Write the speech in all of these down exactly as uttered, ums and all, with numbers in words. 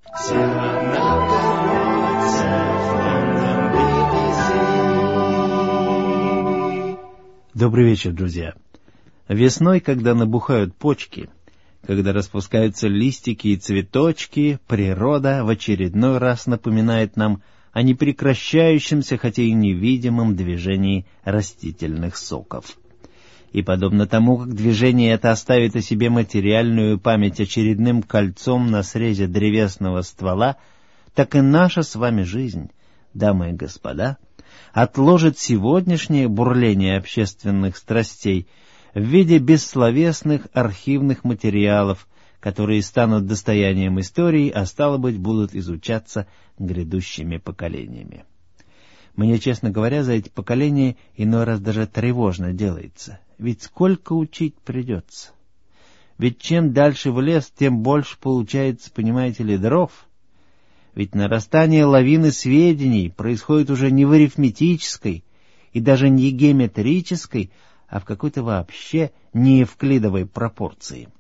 Добрый вечер, друзья. Весной, когда набухают почки, когда распускаются листики и цветочки, природа в очередной раз напоминает нам о непрекращающемся, хотя и невидимом движении растительных соков. И подобно тому, как движение это оставит о себе материальную память очередным кольцом на срезе древесного ствола, так и наша с вами жизнь, дамы и господа, отложит сегодняшнее бурление общественных страстей в виде бессловесных архивных материалов, которые станут достоянием истории, а стало быть, будут изучаться грядущими поколениями. Мне, честно говоря, за эти поколения иной раз даже тревожно делается. Ведь сколько учить придется? Ведь чем дальше в лес, тем больше получается, понимаете ли, дров. Ведь нарастание лавины сведений происходит уже не в арифметической и даже не геометрической, а в какой-то вообще неевклидовой пропорции.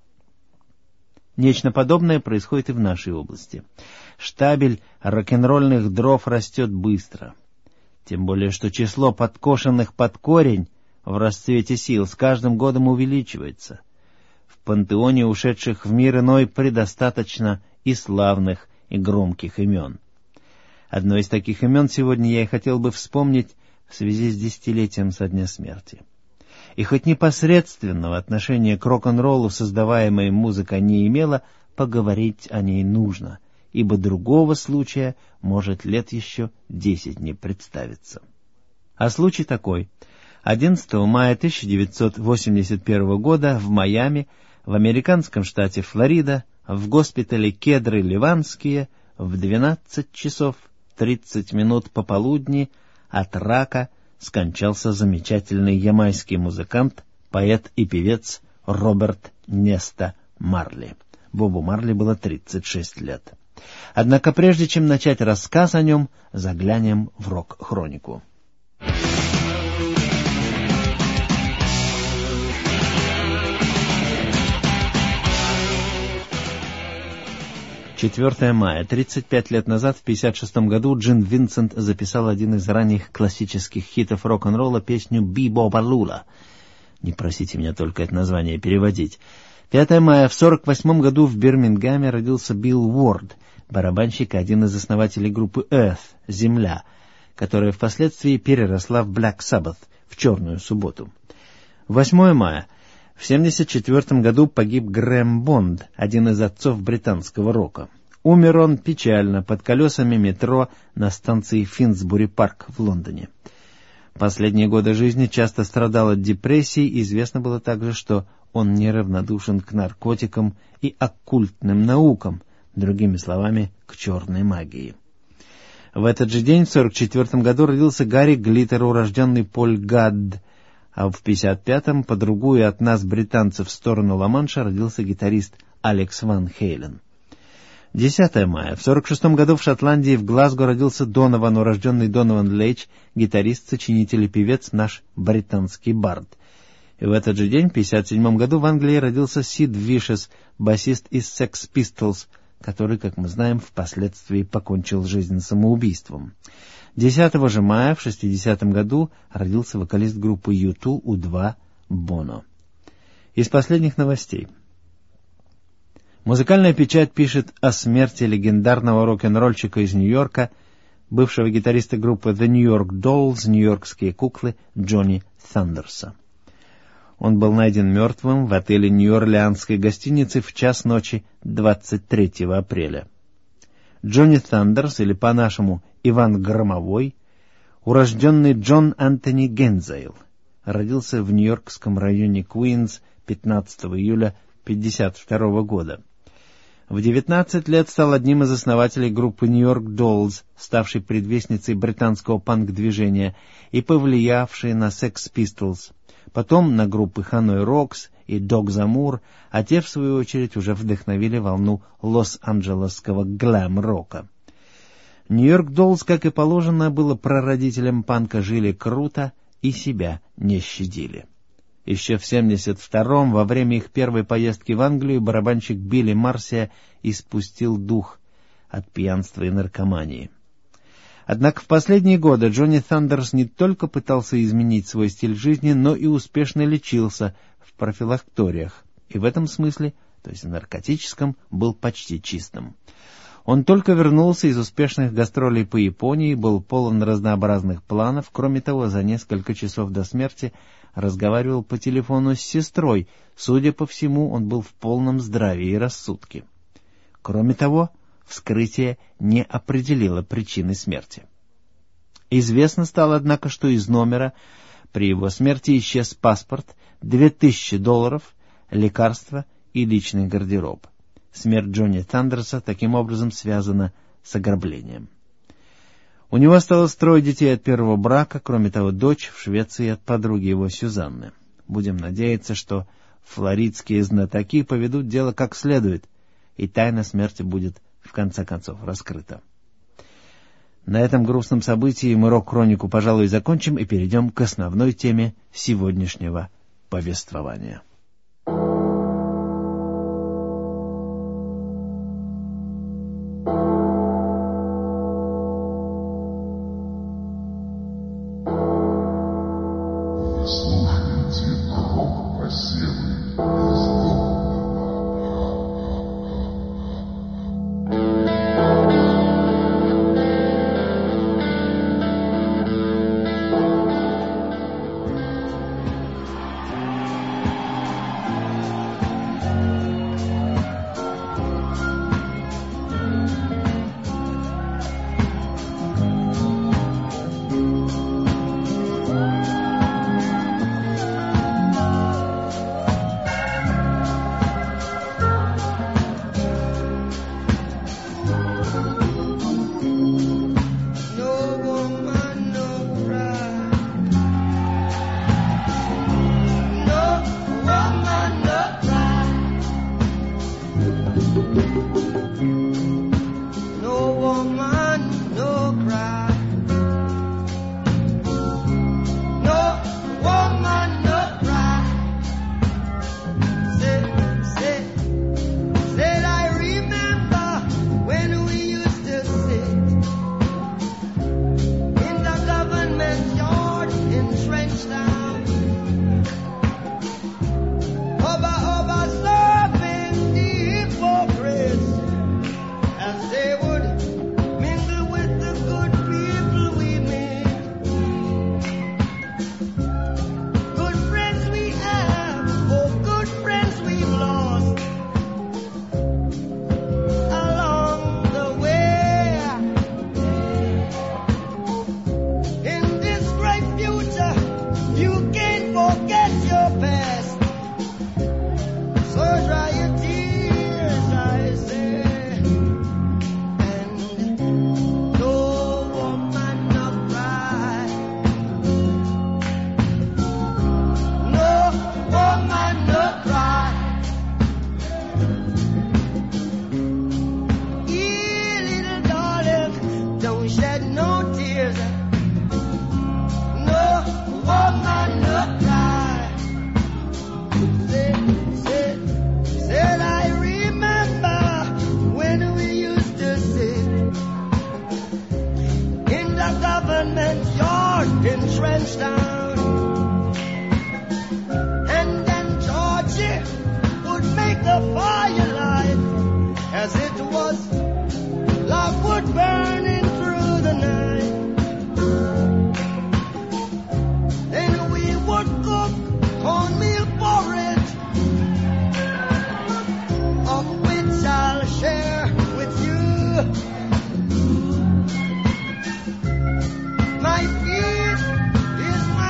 Нечто подобное происходит и в нашей области. Штабель рок-н-ролльных дров растет быстро. Тем более, что число подкошенных под корень в расцвете сил с каждым годом увеличивается. В пантеоне ушедших в мир иной предостаточно и славных, и громких имен. Одно из таких имен сегодня я и хотел бы вспомнить в связи с десятилетием со дня смерти. И хоть непосредственного отношения к рок-н-роллу создаваемая музыка не имела, поговорить о ней нужно, ибо другого случая может лет еще десять не представиться. А случай такой. одиннадцатого мая тысяча девятьсот восемьдесят первого года в Майами, в американском штате Флорида, в госпитале Кедры Ливанские в двенадцать часов тридцать минут пополудни от рака скончался замечательный ямайский музыкант, поэт и певец Роберт Неста Марли. Бобу Марли было тридцать шесть лет. Однако прежде чем начать рассказ о нем, заглянем в рок-хронику. четвёртого мая. тридцать пять лет назад, в пятьдесят шестом году, Джин Винсент записал один из ранних классических хитов рок-н-ролла, песню «Би-Бо-Балула». Не просите меня только это название переводить. пятого мая. В сорок восьмом году в Бирмингеме родился Билл Уорд, барабанщик и один из основателей группы Earth, Земля, которая впоследствии переросла в Black Sabbath, в Черную субботу. восьмого мая. В семьдесят четвёртом году погиб Грэм Бонд, один из отцов британского рока. Умер он печально под колесами метро на станции Финсбури-парк в Лондоне. Последние годы жизни часто страдал от депрессии, известно было также, что он неравнодушен к наркотикам и оккультным наукам, другими словами, к черной магии. В этот же день, в сорок четвёртом году, родился Гарри Глиттер, урожденный Поль Гадд, а в пятьдесят пятом, по другую от нас, британцев, в сторону Ла-Манша, родился гитарист Алекс Ван Хейлен. десятого мая. В сорок шестом году в Шотландии, в Глазго, родился Донован, урожденный Донован Лейч, гитарист, сочинитель и певец, наш британский бард. И в этот же день, в пятьдесят седьмом году, в Англии родился Сид Вишес, басист из Sex Pistols, который, как мы знаем, впоследствии покончил жизнь самоубийством. десятого же мая в шестидесятом году родился вокалист группы ю ту У два Боно. Из последних новостей. Музыкальная печать пишет о смерти легендарного рок-н-ролльщика из Нью-Йорка, бывшего гитариста группы The New York Dolls, нью-йоркские куклы, Джонни Сандерса. Он был найден мертвым в отеле Нью-Орлеанской гостиницы в час ночи двадцать третьего апреля. Джонни Сандерс, или по-нашему Иван Громовой, урожденный Джон Антони Гензейл, родился в нью-йоркском районе Куинс пятнадцатого июля пятьдесят второго года. В девятнадцать лет стал одним из основателей группы New York Dolls, ставшей предвестницей британского панк-движения и повлиявшей на Sex Pistols, потом на группы Hanoi Rocks и Dog Zamur, а те, в свою очередь, уже вдохновили волну лос-анджелесского глэм-рока. New York Dolls, как и положено, было прародителем панка, жили круто и себя не щадили. Еще в семьдесят втором, во время их первой поездки в Англию, барабанщик Билли Марсия испустил дух, от пьянства и наркомании. Однако в последние годы Джонни Сандерс не только пытался изменить свой стиль жизни, но и успешно лечился в профилакториях, и в этом смысле, то есть в наркотическом, был почти чистым. Он только вернулся из успешных гастролей по Японии, был полон разнообразных планов. Кроме того, за несколько часов до смерти разговаривал по телефону с сестрой. Судя по всему, он был в полном здравии и рассудке. Кроме того, вскрытие не определило причины смерти. Известно стало, однако, что из номера при его смерти исчез паспорт, две тысячи долларов, лекарства и личный гардероб. Смерть Джонни Сандерса таким образом связана с ограблением. У него осталось трое детей от первого брака, кроме того, дочь в Швеции от подруги его Сюзанны. Будем надеяться, что флоридские знатоки поведут дело как следует, и тайна смерти будет в конце концов раскрыта. На этом грустном событии мы рок-хронику, пожалуй, закончим и перейдем к основной теме сегодняшнего повествования. My feet is my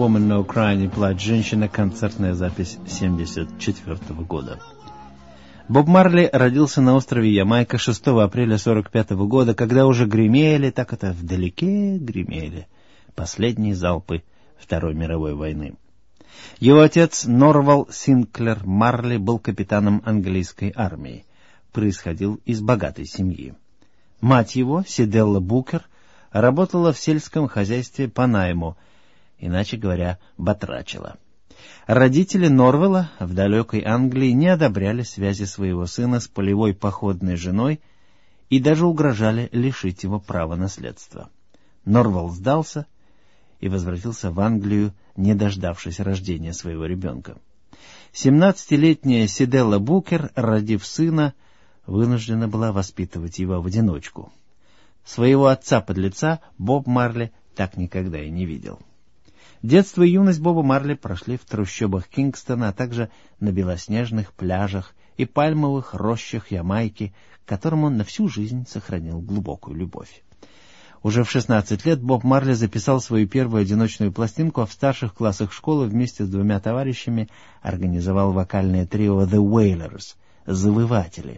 Woman No Cry, не плачь, женщина, концертная запись семьдесят четвёртого года. Боб Марли родился на острове Ямайка шестого апреля сорок пятого года, когда уже гремели, так это вдалеке гремели, последние залпы Второй мировой войны. Его отец Норвал Синклер Марли был капитаном английской армии, происходил из богатой семьи. Мать его, Сиделла Букер, работала в сельском хозяйстве по найму, иначе говоря, батрачила. Родители Норвелла в далекой Англии не одобряли связи своего сына с полевой походной женой и даже угрожали лишить его права наследства. Норвелл сдался и возвратился в Англию, не дождавшись рождения своего ребенка. Семнадцатилетняя Сиделла Букер, родив сына, вынуждена была воспитывать его в одиночку. Своего отца-подлеца Боб Марли так никогда и не видел. Детство и юность Боба Марли прошли в трущобах Кингстона, а также на белоснежных пляжах и пальмовых рощах Ямайки, к которым он на всю жизнь сохранил глубокую любовь. Уже в шестнадцать лет Боб Марли записал свою первую одиночную пластинку, а в старших классах школы вместе с двумя товарищами организовал вокальное трио The Wailers — «Завыватели».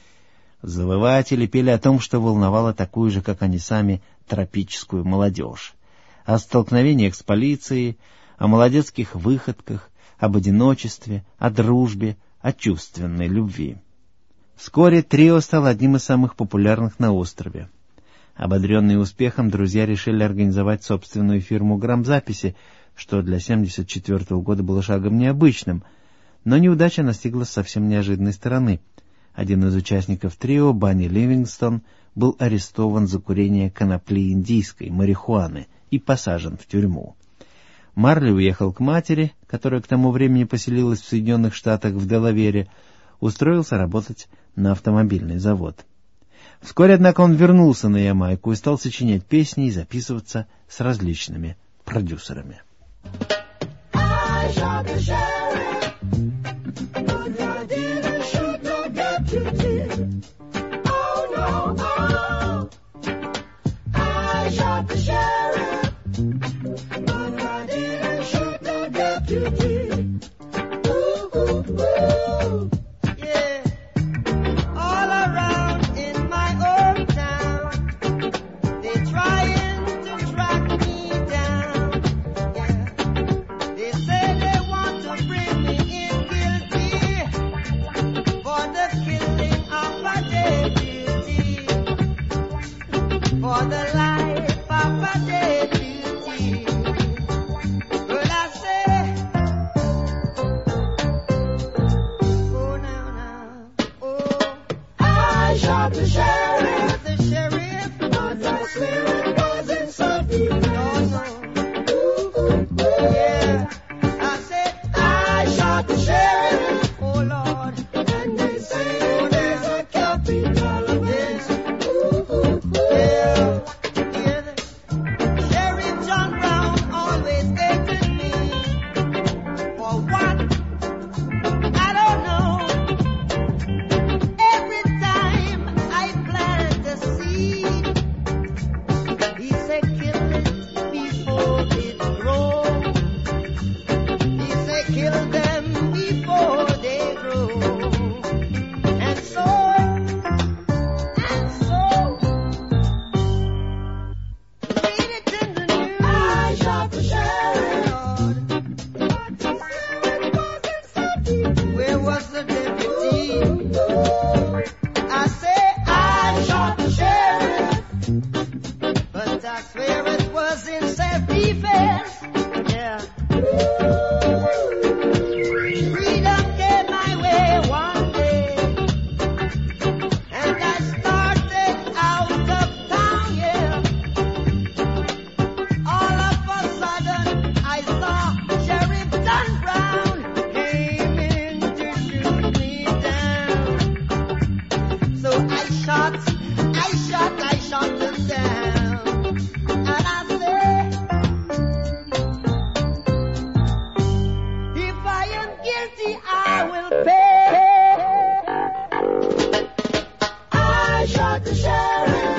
Завыватели пели о том, что волновало такую же, как они сами, тропическую молодежь. О столкновениях с полицией, о молодецких выходках, об одиночестве, о дружбе, о чувственной любви. Вскоре трио стало одним из самых популярных на острове. Ободренные успехом, друзья решили организовать собственную фирму грамзаписи, что для семьдесят четвёртого года было шагом необычным. Но неудача настигла с совсем неожиданной стороны. Один из участников трио, Банни Ливингстон, был арестован за курение конопли индийской, марихуаны, и посажен в тюрьму. Марли уехал к матери, которая к тому времени поселилась в Соединенных Штатах в Делавере, устроился работать на автомобильный завод. Вскоре, однако, он вернулся на Ямайку и стал сочинять песни и записываться с различными продюсерами.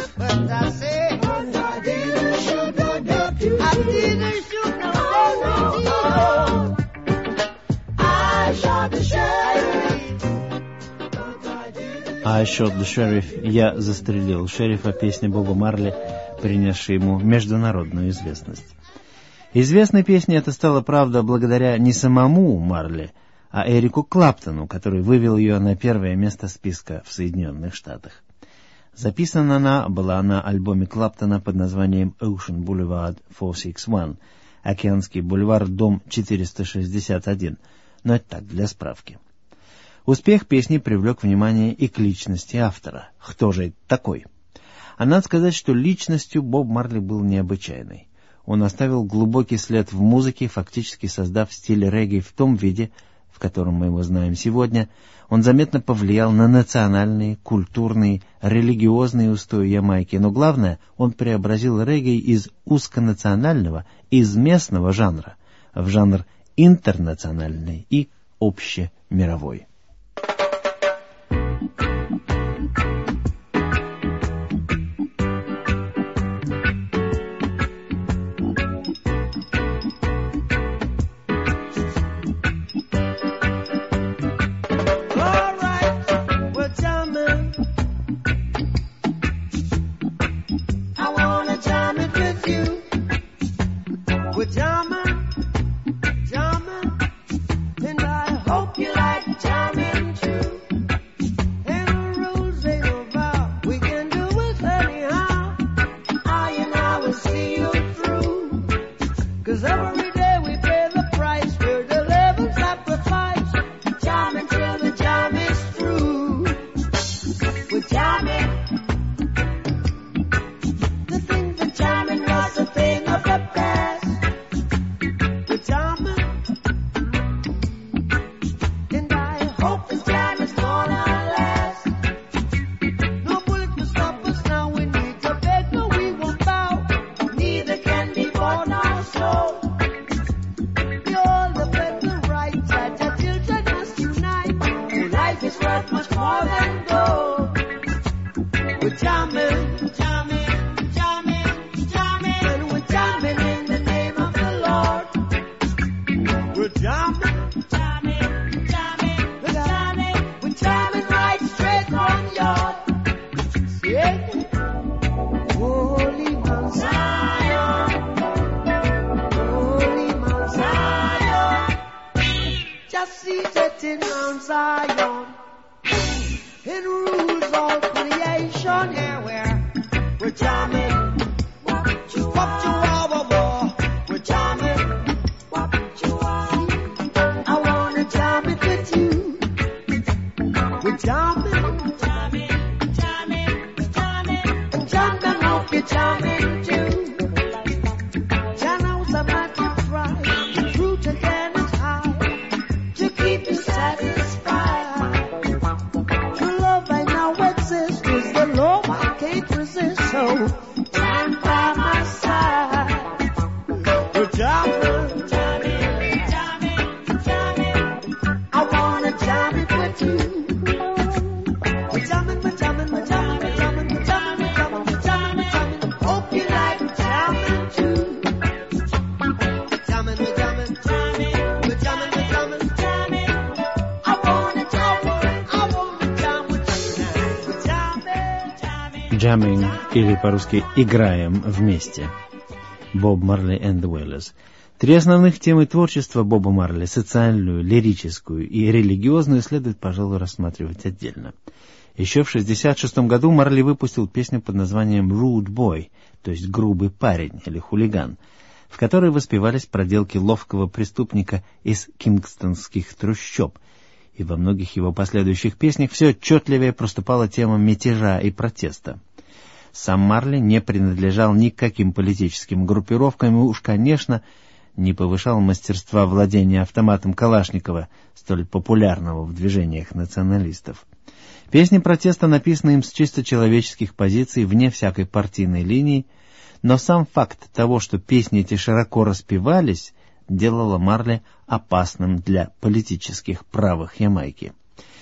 I didn't shoot no «I shot the sheriff» — «Я застрелил шерифа», песня Боба Марли, принесшая ему международную известность. Известной песней это стало, правда, благодаря не самому Марли, а Эрику Клэптону, который вывел ее на первое место списка в Соединенных Штатах. Записана она была на альбоме Клэптона под названием Ocean Boulevard четыреста шестьдесят один, Океанский бульвар, дом четыреста шестьдесят один, но это так, для справки. Успех песни привлек внимание и к личности автора. Кто же это такой? А надо сказать, что личностью Боб Марли был необычайной. Он оставил глубокий след в музыке, фактически создав стиль регги в том виде, в котором мы его знаем сегодня. Он заметно повлиял на национальные, культурные, религиозные устои Ямайки, но главное, он преобразил регги из узконационального, из местного жанра в жанр интернациональный и общемировой. Jamming, или по-русски «играем вместе». Bob Marley and the Wailers. Три основных темы творчества Боба Марли — социальную, лирическую и религиозную — следует, пожалуй, рассматривать отдельно. Еще в шестьдесят шестом году Марли выпустил песню под названием «Rude Boy», то есть «грубый парень» или «хулиган», в которой воспевались проделки ловкого преступника из кингстонских трущоб, и во многих его последующих песнях все отчетливее проступала тема мятежа и протеста. Сам Марли не принадлежал ни к каким политическим группировкам и уж, конечно, не повышал мастерства владения автоматом Калашникова, столь популярного в движениях националистов. Песни протеста написаны им с чисто человеческих позиций, вне всякой партийной линии, но сам факт того, что песни эти широко распевались, делало Марли опасным для политических правых Ямайки.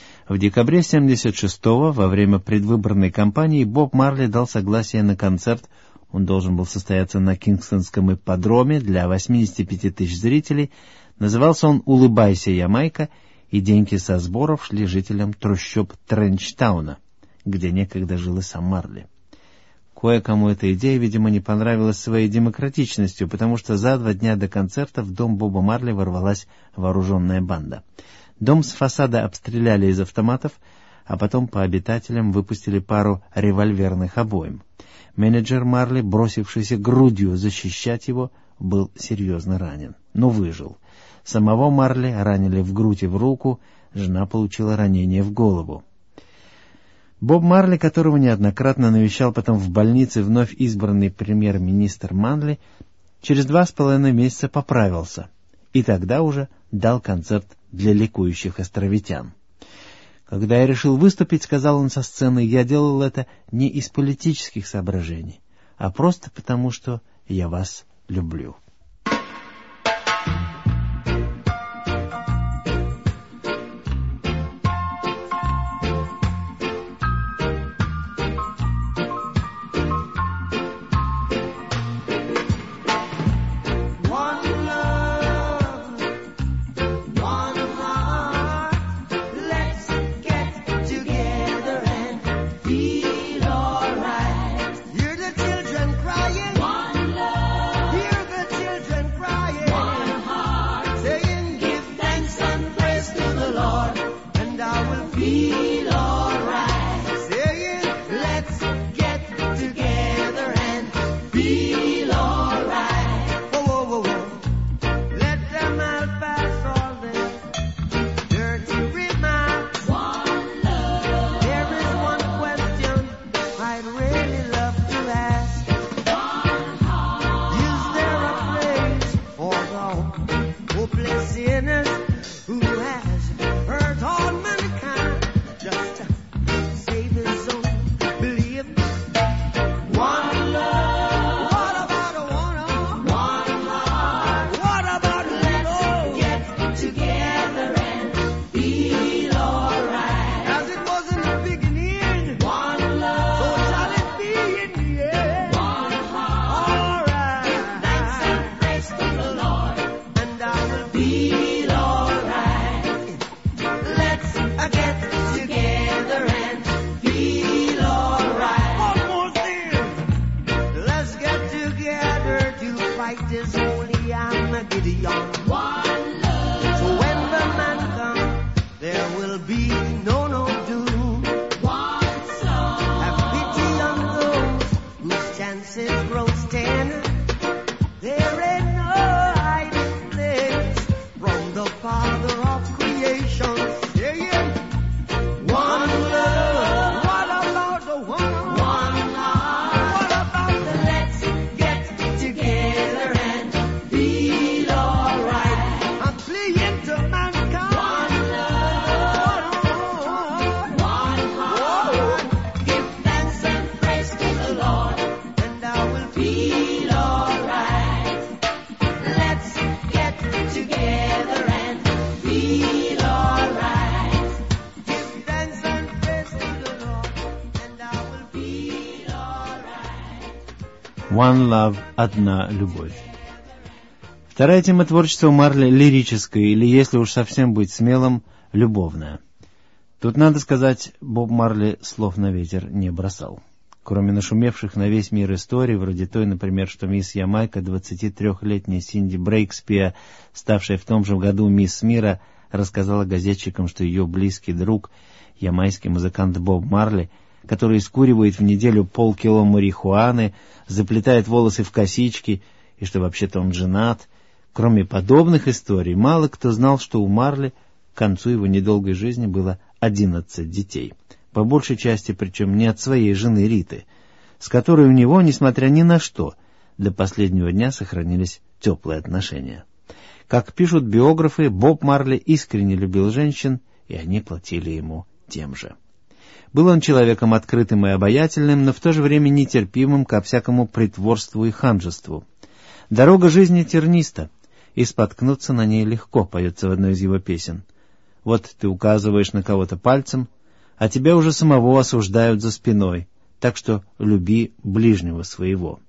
В декабре семьдесят шестого, во время предвыборной кампании, Боб Марли дал согласие на концерт. Он должен был состояться на Кингстонском ипподроме для восемьдесят пять тысяч зрителей. Назывался он «Улыбайся, Ямайка», и деньги со сборов шли жителям трущоб Тренчтауна. где некогда жил и сам Марли. Кое-кому эта идея, видимо, не понравилась своей демократичностью, потому что за два дня до концерта в дом Боба Марли ворвалась вооруженная банда. Дом с фасада обстреляли из автоматов, а потом по обитателям выпустили пару револьверных обоим. Менеджер Марли, бросившийся грудью защищать его, был серьезно ранен, но выжил. Самого Марли ранили в грудь и в руку, жена получила ранение в голову. Боб Марли, которого неоднократно навещал потом в больнице вновь избранный премьер-министр Манли, через два с половиной месяца поправился, и тогда уже дал концерт для ликующих островитян. «Когда я решил выступить, — сказал он со сцены, — я делал это не из политических соображений, а просто потому, что я вас люблю». «One Love» — «Одна любовь». Вторая тема творчества Марли — лирическая, или, если уж совсем быть смелым, любовная. Тут, надо сказать, Боб Марли слов на ветер не бросал. Кроме нашумевших на весь мир историй, вроде той, например, что мисс Ямайка, двадцатитрёхлетняя Синди Брейкспиа, ставшая в том же году мисс мира, рассказала газетчикам, что ее близкий друг, ямайский музыкант Боб Марли, который скуривает в неделю полкило марихуаны, заплетает волосы в косички, и что вообще-то он женат. Кроме подобных историй, мало кто знал, что у Марли к концу его недолгой жизни было одиннадцать детей. По большей части, причем не от своей жены Риты, с которой у него, несмотря ни на что, до последнего дня сохранились теплые отношения. Как пишут биографы, Боб Марли искренне любил женщин, и они платили ему тем же. Был он человеком открытым и обаятельным, но в то же время нетерпимым ко всякому притворству и ханжеству. «Дорога жизни терниста, и споткнуться на ней легко», поется в одной из его песен. Вот ты указываешь на кого-то пальцем, а тебя уже самого осуждают за спиной, так что люби ближнего своего.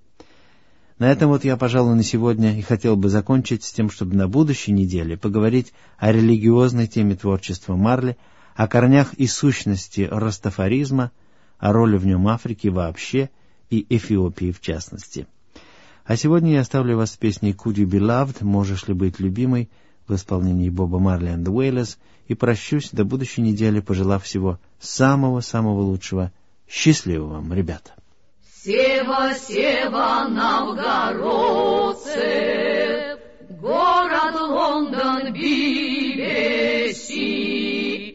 На этом вот я, пожалуй, на сегодня и хотел бы закончить с тем, чтобы на будущей неделе поговорить о религиозной теме творчества Марли, о корнях и сущности растафаризма, о роли в нем Африки вообще и Эфиопии в частности. А сегодня я оставлю вас с песней «Could You Be Loved», «Можешь ли быть любимой» в исполнении Боба Марли and the Wailers, и прощусь до будущей недели, пожелав всего самого-самого лучшего. Счастливо вам, ребята! Сева, Сева, новгородцы, город Лондон, би би си.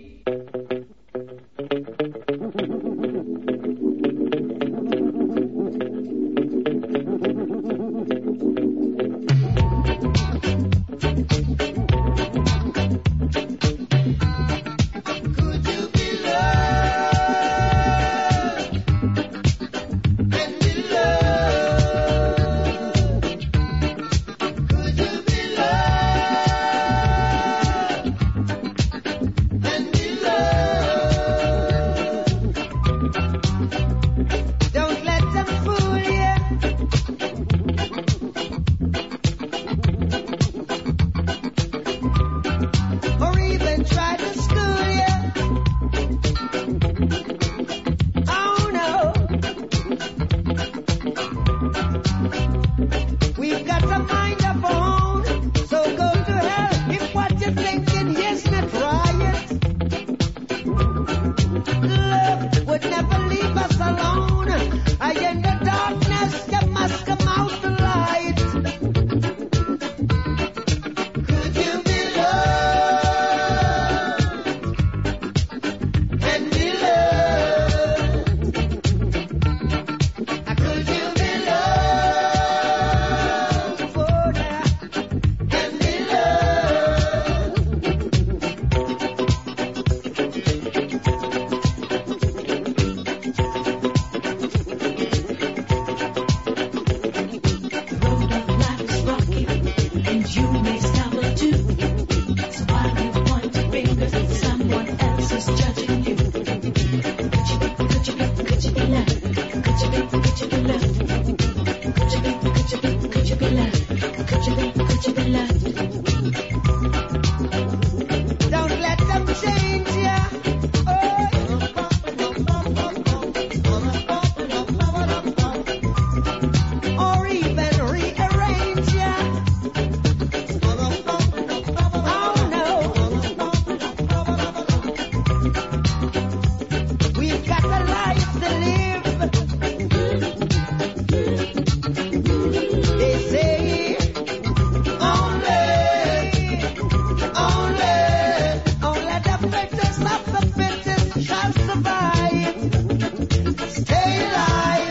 Stay alive.